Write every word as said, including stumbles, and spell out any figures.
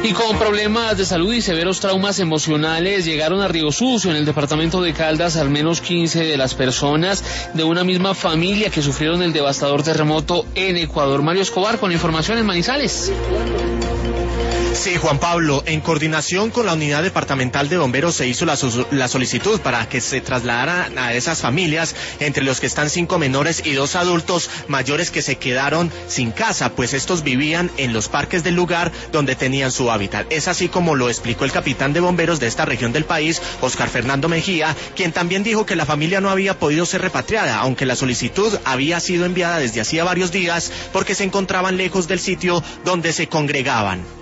Y con problemas de salud y severos traumas emocionales llegaron a Río Sucio, en el departamento de Caldas, al menos quince de las personas de una misma familia que sufrieron el devastador terremoto en Ecuador. Mario Escobar con la información en Manizales. Sí, Juan Pablo, en coordinación con la unidad departamental de bomberos se hizo la, la solicitud para que se trasladaran a esas familias, entre los que están cinco menores y dos adultos mayores que se quedaron sin casa, pues estos vivían en los parques del lugar donde tenían su hábitat. Es así como lo explicó el capitán de bomberos de esta región del país, Oscar Fernando Mejía, quien también dijo que la familia no había podido ser repatriada, aunque la solicitud había sido enviada desde hacía varios días porque se encontraban lejos del sitio donde se congregaban.